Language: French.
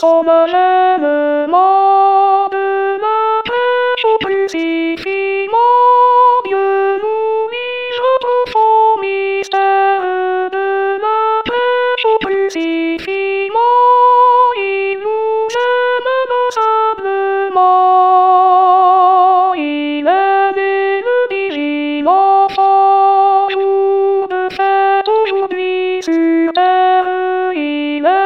son achèvement de la prêche au crucifiement. Dieu nous livre profond mystère de la prêche au crucifiement. Il nous aime inlassablement. Il aime et le vigile enfant. Jour de fête aujourd'hui sur terre, il aime.